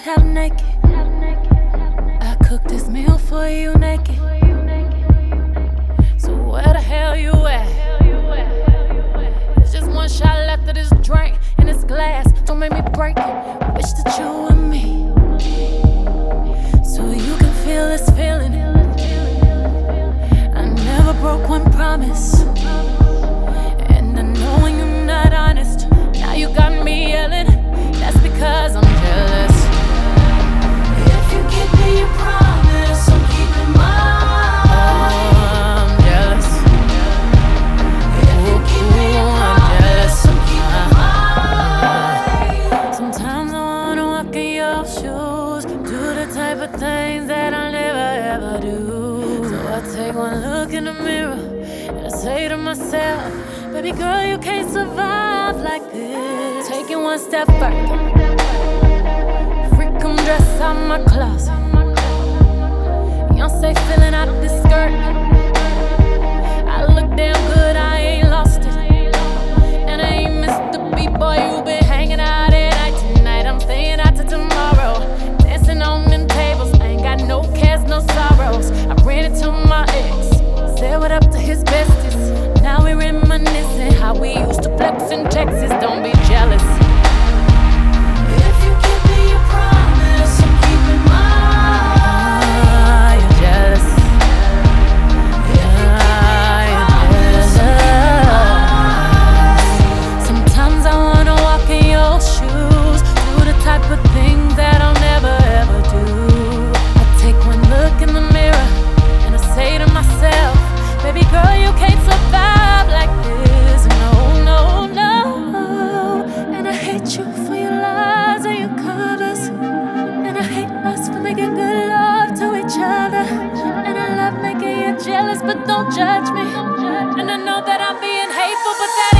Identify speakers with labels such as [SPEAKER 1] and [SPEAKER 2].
[SPEAKER 1] half naked. I cooked this meal for you naked. So where the hell you at? There's just one shot left of this drink in this glass. Don't make me break it. Wish that you were me, so you can feel this feeling. I never broke one promise, and I know when you're not honest. Now you got me yelling. That's because I'm jealous.
[SPEAKER 2] If you give me your promise, I'm keeping mine.
[SPEAKER 1] I'm jealous.
[SPEAKER 2] If you give me your promise, I'm keeping mine.
[SPEAKER 1] Sometimes I wanna walk in your shoes, do the type of things that I never ever do. So I take one look in the mirror and I say to myself, baby girl, you can't survive like this. Taking one step further, freak come dress out my closet. Beyonce filling out this skirt. I look damn good, I ain't lost it. And I ain't missed the beat, boy, you been hanging out at night. Tonight I'm staying out till tomorrow, dancing on them tables. I ain't got no cares, no sorrows. I ran into my ex, said what up to his besties. Now we're reminiscing how we used to flex in Texas. Don't be jealous.
[SPEAKER 2] If you give me your promise, I'm keeping mine.
[SPEAKER 1] You're jealous. Sometimes I wanna walk in your shoes, do the type of things that I'll never ever do. I take one look in the mirror and I say to myself, baby girl, you can't survive like this. No, no, no. And I hate you for your lies and your covers, and I hate us for making good love to each other. And I love making you jealous, but don't judge me. And I know that I'm being hateful, but that